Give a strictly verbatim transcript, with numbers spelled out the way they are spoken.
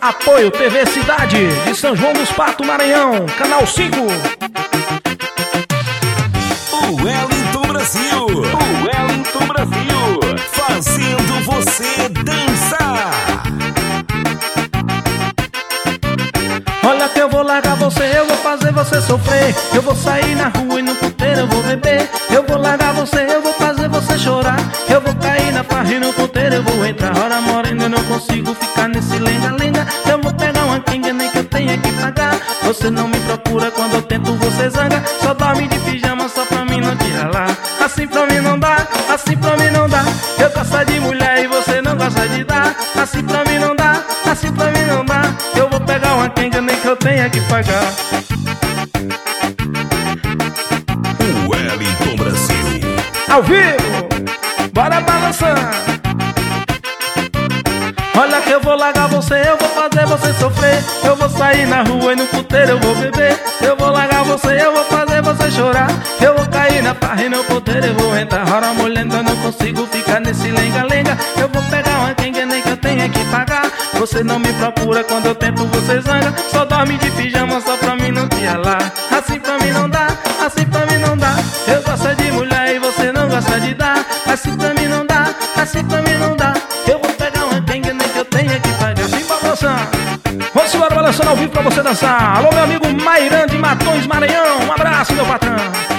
Apoio T V Cidade de São João dos Patos, Maranhão, Canal cinco. O Wellington Brasil, o Wellington Brasil, fazendo você dançar. Olha que eu vou largar você, eu vou fazer você sofrer. Eu vou sair na rua e no puteiro eu vou beber. Eu vou largar você, eu vou fazer você chorar. Eu vou cair na farra e no puteiro eu vou entrar. Hora morena, eu não consigo ficar nesse lenga-lenga. Eu vou pegar uma quenga, nem que eu tenha que pagar. Você não me procura quando eu tento, você zanga. Só dorme de pijama só pra mim não te ralar. Assim pra mim não dá, assim pra mim não dá. Eu gosto de mulher e você não gosta de dar. Assim pra mim não dá, assim pra mim não dá. Eu vou pegar uma quenga, nem que eu tenha que pagar. O Wellington Brasil, ao vivo, bora balançar. Olha que eu vou largar você, eu vou fazer você sofrer. Eu vou sair na rua e no puteiro eu vou beber. Eu vou largar você, eu vou fazer você chorar. Eu vou cair na farra e no puteiro eu vou entrar. Ora mulher, eu não consigo ficar nesse lenga-lenga. Eu vou pegar uma quenga, nem que eu tenha que pagar. Você não me procura quando eu tento, você zanga. Só dorme de pijama só pra mim não te ralar. Assim pra mim não dá, assim pra mim não dá. Eu gosto de mulher e você não gosta de dar. Assim pra mim não dá, assim pra mim não dá. Eu vou pegar uma quenga, nem que eu tenha que pagar. Assim pra dançar, vamos embora balançando ao vivo pra você dançar. Alô meu amigo Mairan de Matões, Maranhão, um abraço meu patrão.